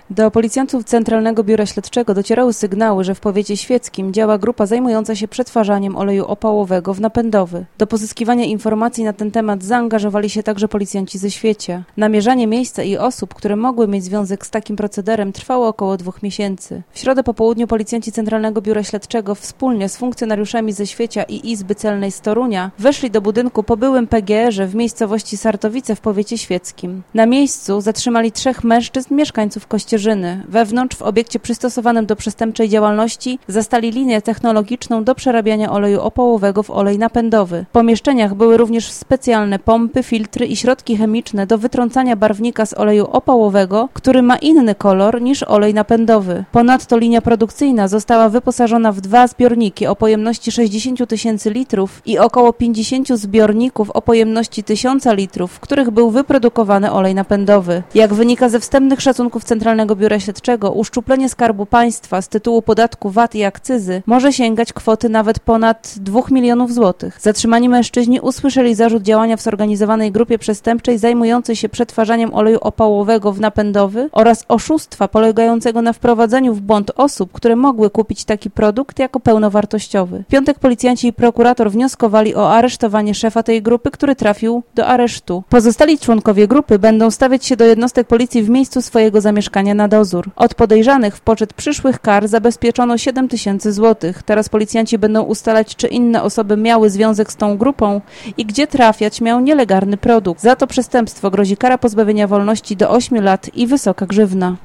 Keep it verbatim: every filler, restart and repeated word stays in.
Do policjantów Centralnego Biura Śledczego docierały sygnały, że w powiecie świeckim działa grupa zajmująca się przetwarzaniem oleju opałowego w napędowy. Do pozyskiwania informacji na ten temat zaangażowali się także policjanci ze Świecia. Namierzanie miejsca i osób, które mogły mieć związek z takim procederem, trwało około dwóch miesięcy. W środę po południu policjanci Centralnego Biura Śledczego wspólnie z funkcjonariuszami ze Świecia i Izby Celnej z Torunia weszli do budynku po byłym P G R-ze w miejscowości Sartowice w powiecie świeckim. Na miejscu zatrzymali trzech mężczyzn mieszkańców Kościerzyny. Wewnątrz w obiekcie przystosowanym do przestępczej działalności zastali linię technologiczną do przerabiania oleju opałowego w olej napędowy. W pomieszczeniach były również specjalne pompy, filtry i środki chemiczne do wytrącania barwnika z oleju opałowego, który ma inny kolor niż olej napędowy. Ponadto linia produkcyjna została wyposażona w dwa zbiorniki o pojemności sześćdziesiąt tysięcy litrów i około pięćdziesiąt zbiorników o pojemności tysiąc litrów, w których był wyprodukowany olej napędowy. Jak wynika ze wstępnych szacunków Centralnego Biura Śledczego, uszczuplenie Skarbu Państwa z tytułu podatku V A T i akcyzy może sięgać kwoty nawet ponad dwóch milionów złotych. Zatrzymani mężczyźni usłyszeli zarzut działania w zorganizowanej grupie przestępczej zajmującej się przetwarzaniem oleju opałowego w napędowy oraz oszustwa polegającego na wprowadzeniu w błąd osób, które mogły kupić taki produkt jako pełnowartościowy. W piątek policjanci i prokurator wnioskowali o aresztowanie szefa tej grupy, który trafił do aresztu. Pozostali członkowie grupy będą stawiać się do jednostek policji w miejscu swojego zamieszkania na dozór. Od podejrzanych w poczet przyszłych kar zabezpieczono siedem tysięcy złotych. Teraz policjanci będą ustalać, czy inne osoby miały związek z tą grupą i gdzie trafiać miał nielegalny produkt. Za to przestępstwo grozi kara pozbawienia wolności do ośmiu lat i wysoka grzywna.